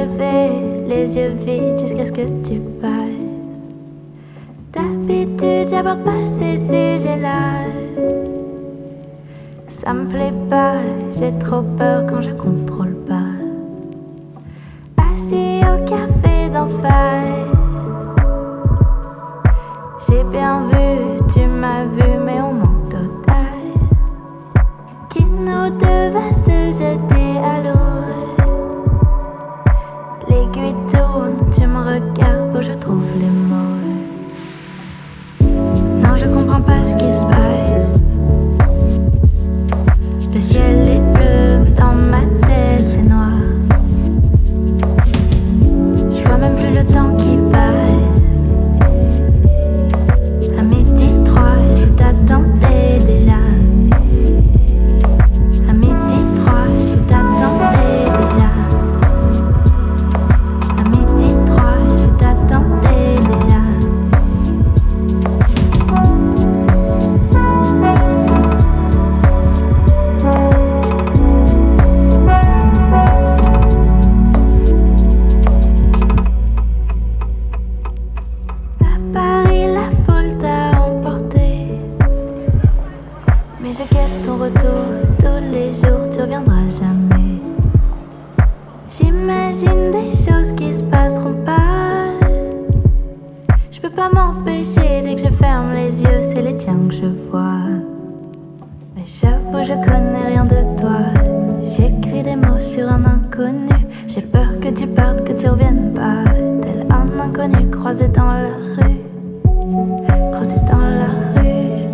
rêver, les yeux vides jusqu'à ce que tu passes. D'habitude, j'aborde pas ces sujets-là. Ça me plaît pas, j'ai trop peur quand je contrôle pas. Assis au café d'en face, j'ai bien vu, tu m'as vu, mais on manque d'audace. Qui nous deux va se jeter à l'eau? L'aiguille tourne, tu me regardes, faut que je trouve les mots. Non, je comprends pas ce qui se passe. Le ciel est bleu, mais dans ma tête c'est noir. Je vois même plus le temps qui passe. À 12h03, je t'attendais déjà. À 12h03, je t'attendais déjà. À 12h03, je t'attendais déjà. À Paris, la foule t'a emporté, mais je guette ton retour tous les jours, tu reviendras jamais. J'imagine des choses qui se passeront pas. Je peux pas m'empêcher, dès que je ferme les yeux, c'est les tiens que je vois. Mais j'avoue, je connais rien de toi. J'écris des mots sur un inconnu. J'ai peur que tu partes, que tu reviennes pas. Tel un inconnu croisé dans la rue. Croisé dans la rue.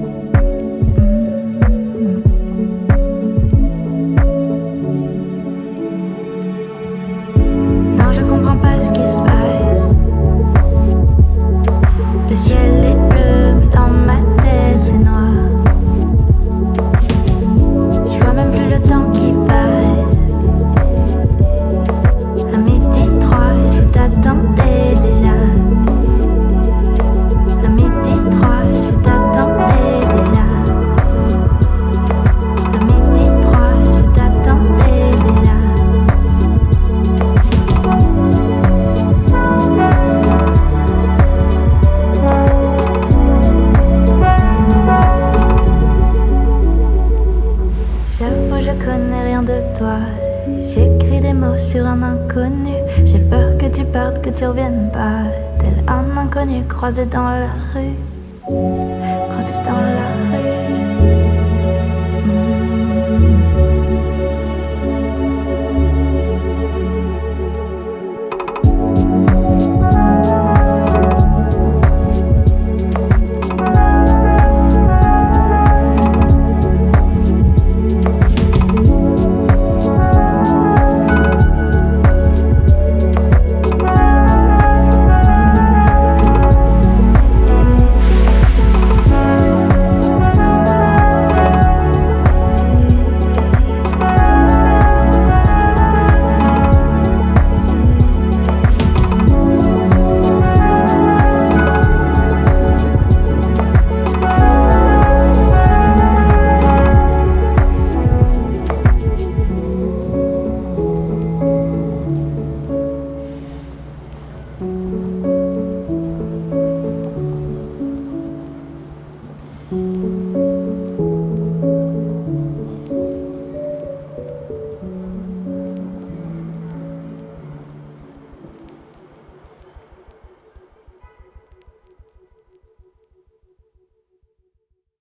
Non, je comprends pas ce qui se passe. Le ciel est bleu, mais dans ma tête c'est noir. Je vois même plus le temps qui passe. À 12h03, je t'attendais déjà. À 12h03, je t'attendais déjà. À 12h03, je t'attendais déjà. J'avoue, je connais rien de toi. J'écris des mots sur un inconnu. J'ai peur que tu partes, que tu reviennes pas. Tel un inconnu croisé dans la rue.